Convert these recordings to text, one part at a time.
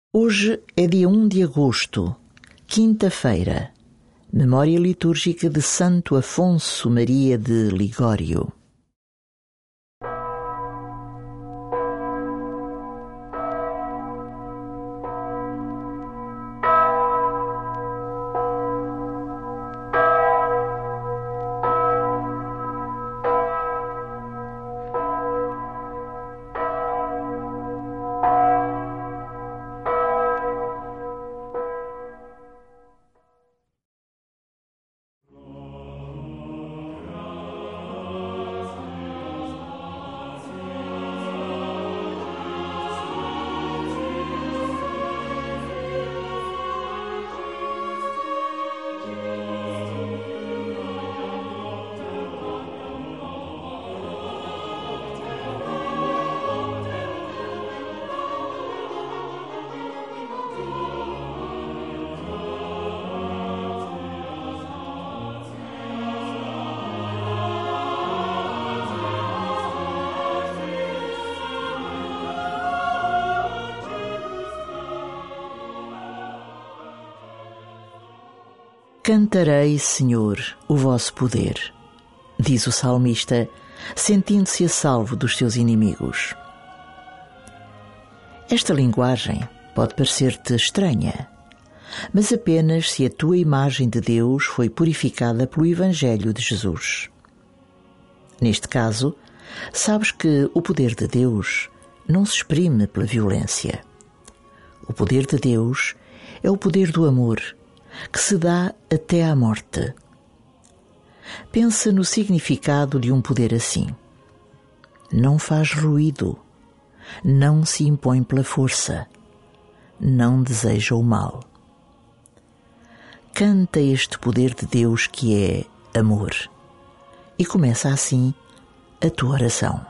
Hoje é dia 1 de agosto, quinta-feira, memória litúrgica de Santo Afonso Maria de Ligório. Cantarei, Senhor, o vosso poder, diz o salmista, sentindo-se a salvo dos seus inimigos. Esta linguagem pode parecer-te estranha, mas apenas se a tua imagem de Deus foi purificada pelo Evangelho de Jesus. Neste caso, sabes que o poder de Deus não se exprime pela violência. O poder de Deus é o poder do amor, que se dá até à morte. Pensa no significado de um poder assim. Não faz ruído, não se impõe pela força, não deseja o mal. Canta este poder de Deus que é amor e começa assim a tua oração.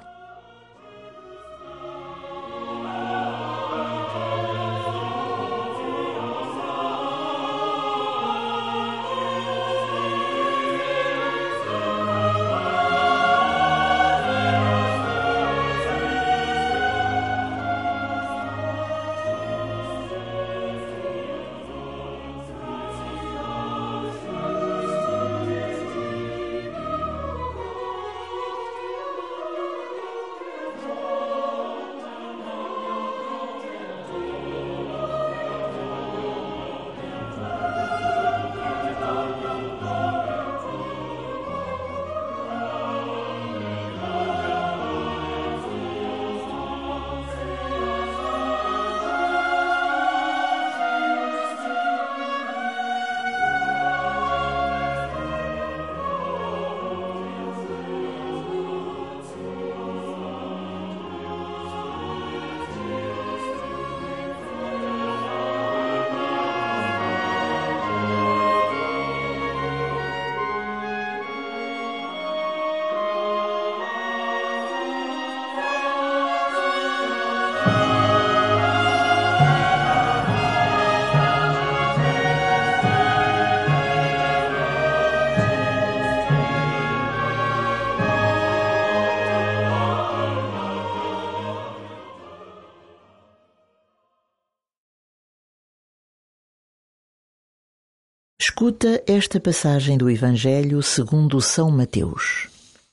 Escuta esta passagem do Evangelho segundo São Mateus.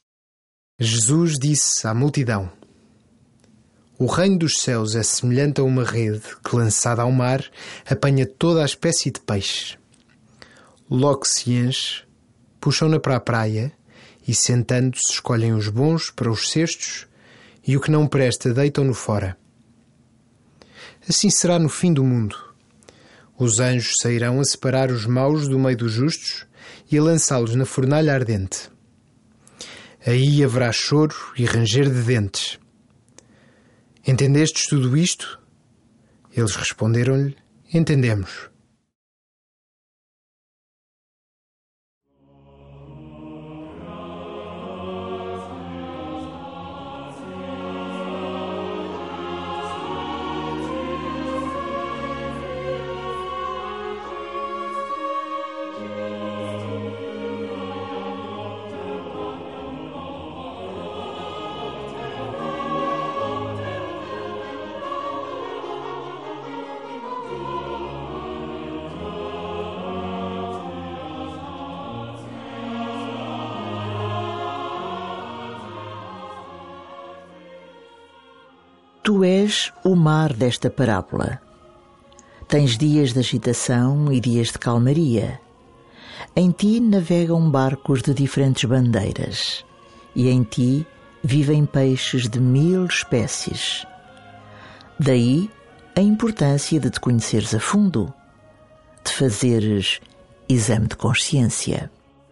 Jesus disse à multidão: O reino dos céus é semelhante a uma rede que, lançada ao mar, apanha toda a espécie de peixes. Logo que se enche, puxam-na para a praia e, sentando-se, escolhem os bons para os cestos e o que não presta deitam-no fora. Assim será no fim do mundo. Os anjos sairão a separar os maus do meio dos justos e a lançá-los na fornalha ardente. Aí haverá choro e ranger de dentes. Entendestes tudo isto? Eles responderam-lhe: Entendemos. Tu és o mar desta parábola. Tens dias de agitação e dias de calmaria. Em ti navegam barcos de diferentes bandeiras, e em ti vivem peixes de 1000 espécies. Daí a importância de te conheceres a fundo, de fazeres exame de consciência.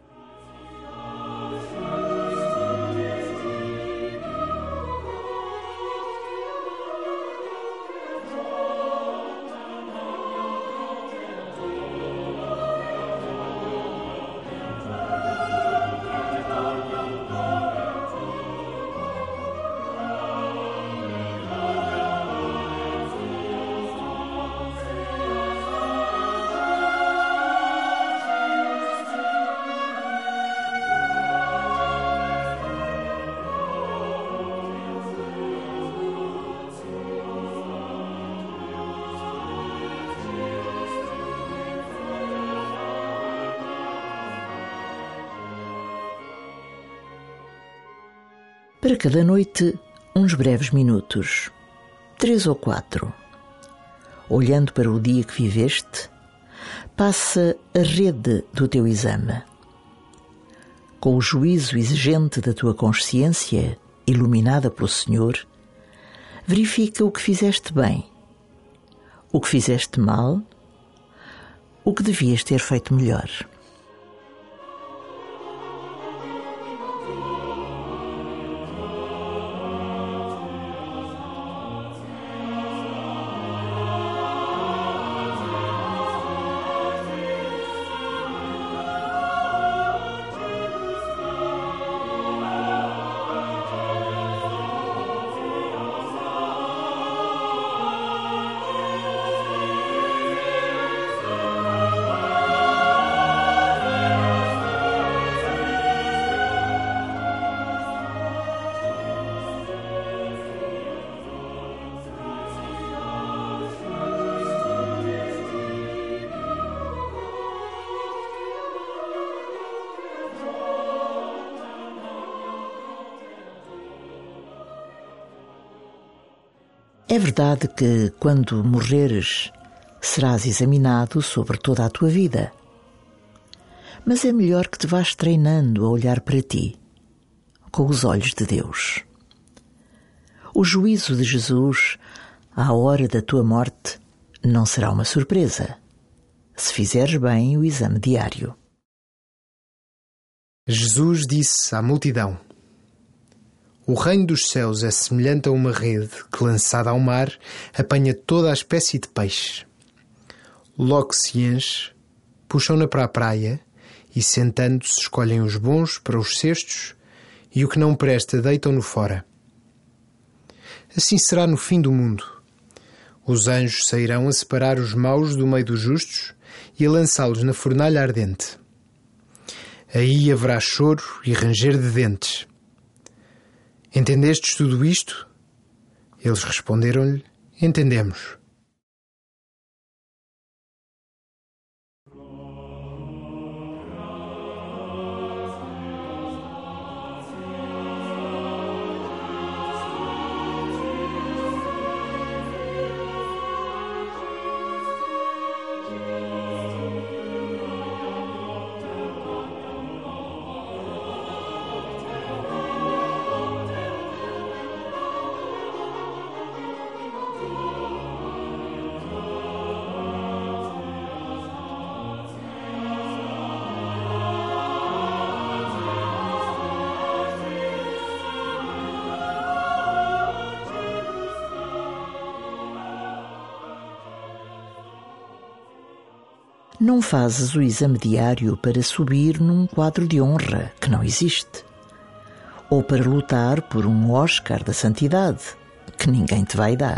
Para cada noite, uns breves minutos, 3 ou 4. Olhando para o dia que viveste, passa a rede do teu exame. Com o juízo exigente da tua consciência, iluminada pelo Senhor, verifica o que fizeste bem, o que fizeste mal, o que devias ter feito melhor. É verdade que, quando morreres, serás examinado sobre toda a tua vida. Mas é melhor que te vás treinando a olhar para ti, com os olhos de Deus. O juízo de Jesus, à hora da tua morte, não será uma surpresa, se fizeres bem o exame diário. Jesus disse à multidão: O reino dos céus é semelhante a uma rede que, lançada ao mar, apanha toda a espécie de peixe. Logo que se enche, puxam-na para a praia e, sentando-se, escolhem os bons para os cestos e o que não presta deitam-no fora. Assim será no fim do mundo. Os anjos sairão a separar os maus do meio dos justos e a lançá-los na fornalha ardente. Aí haverá choro e ranger de dentes. Entendestes tudo isto? Eles responderam-lhe: Entendemos. Não fazes o exame diário para subir num quadro de honra que não existe, ou para lutar por um Oscar da santidade que ninguém te vai dar.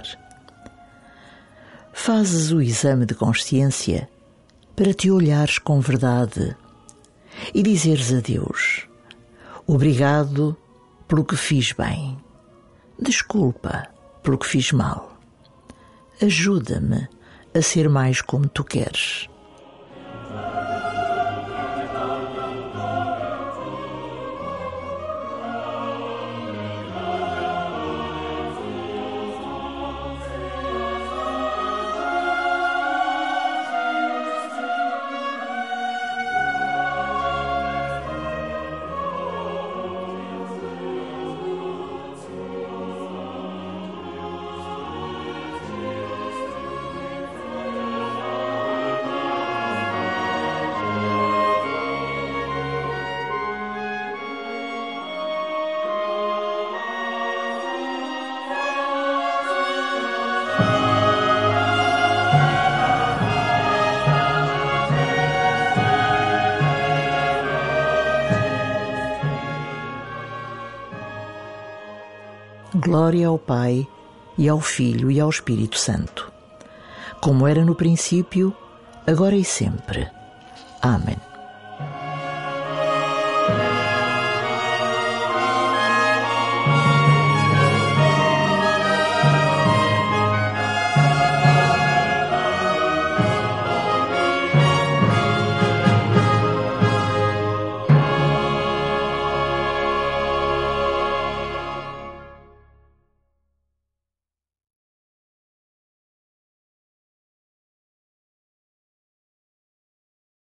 Fazes o exame de consciência para te olhares com verdade e dizeres a Deus: obrigado pelo que fiz bem, desculpa pelo que fiz mal, ajuda-me a ser mais como tu queres. Glória ao Pai, e ao Filho, e ao Espírito Santo, como era no princípio, agora e sempre. Amém.